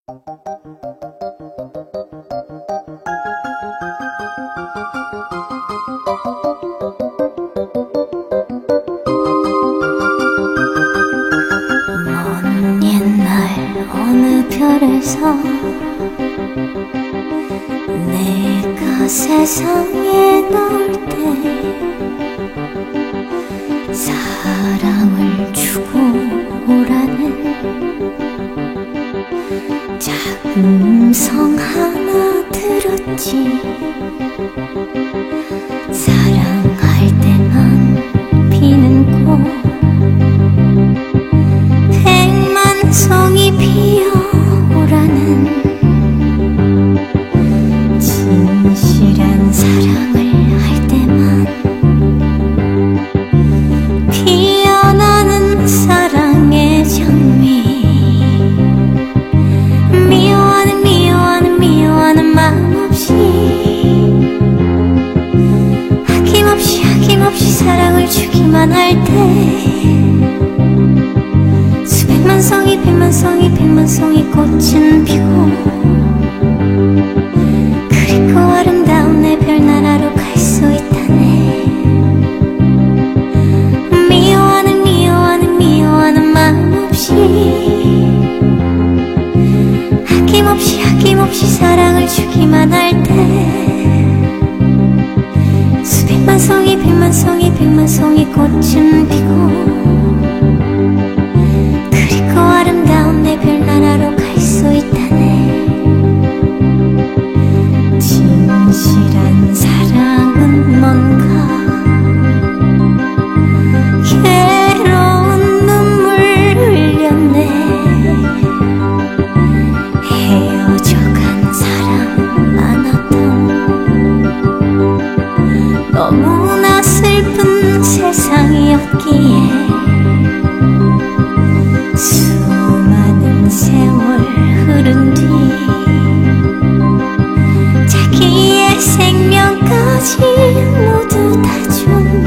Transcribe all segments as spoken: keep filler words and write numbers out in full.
먼 옛날 어느 별에서 내가 세상에 나올 때 사랑을 주고 오라는 작은 음성 하나 들었지. 사랑할 때만 피는 꽃 백만 송이 피어오라는 진실한 사랑을 할 때만 피어나는 사랑의 장미. 미워하는 미워하는 미워하는 마음 없이 아낌없이 아낌없이 사랑을 주기만 할 때 수백만 송이 백만 송이 백만 송이 꽃은 피고 그리고 아름다운 내 별나라로 갈 수 있다네. 미워하는 미워하는 미워하는 마음 없이 아낌없이 아낌없이 사랑을 주기만 할 때 수백만 송이 백만 송이 백만 송이 꽃은 피고 그리고 아름다운 내 별나라로 갈 수 있다네. 진실한 사랑은 뭔가 괴로운 눈물 흘렸네. 헤어져간 사람 많았던 너무나 슬픈 세상이었기에 수많은 세월 흐른 뒤 자기의 생명까지 모두 다 준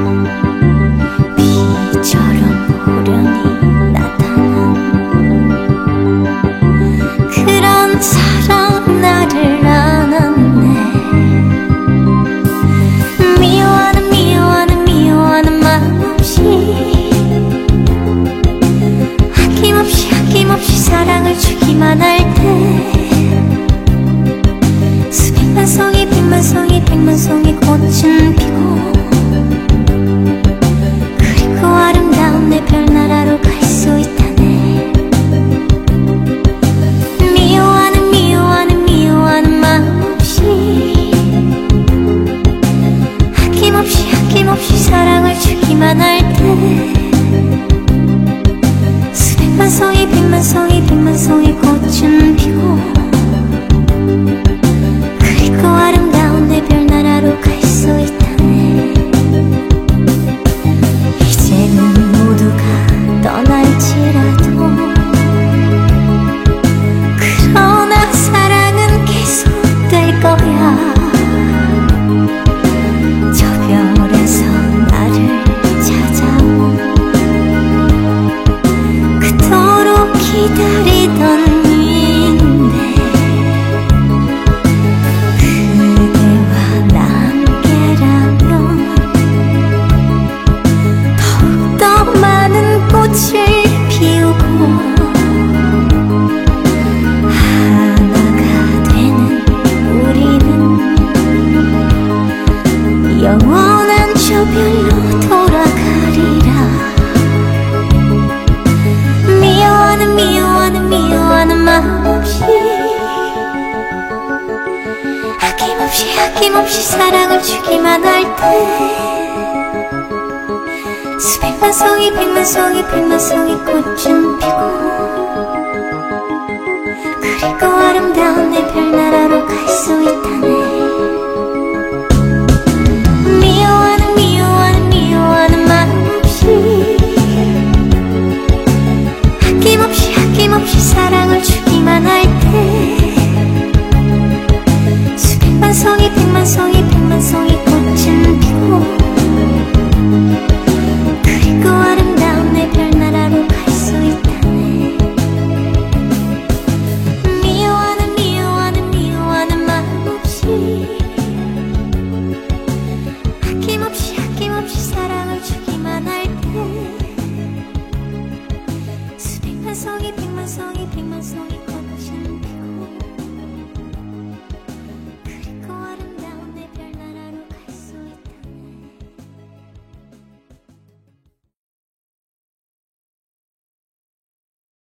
비처럼 호련히 나타난 그런 사랑 나를 안았네. 미워하는 미워하는 미워하는 마음 없이 아낌없이 아낌없이 사랑을 주기만 할 때 수백만 송이 백만 송이 백만 송이 꽃은 피고 그리고 아름다운 내 별나라로 갈 수 있다네. 미워하는 미워하는 미워하는 마음 없이 아낌없이 아낌없이 사랑을 주기만 할 때 수백만 송이 백만 송이 백만 송이 꽃은 피고 그리고 아름다운 내 별나라로 갈 수 있다네. 이제는 모두가 떠날지라도 그러나 사랑은 계속될 거야. 저 별에서 나를 찾아온 그토록 기다리던 인데 그대와 나 함께라면 더욱더 많은 꽃을 피우고 하나가 되는 우리는 영원한 저 별로 돌아가리라. 미워하는 미워하는 미워하는 마음 없이 아낌없이 아낌없이 사랑을 주기만 할 때 수백만 송이 백만 송이 백만 송이 꽃은 피고 그리고 아름다운 내 별나라로 갈 수 있다네. 미워하는 미워하는 미워하는 마음 없이 아낌없이 아낌없이 사랑을 주기만 할 때 수백만 송이 백만 송이 백만 송이 꽃은 피고 그리고 아름다운 내 별나라로 갈 수 있다네. 아낌없이 아낌없이 사랑을 주기만 할 때 수백만 송이 백만 송이 백만 송이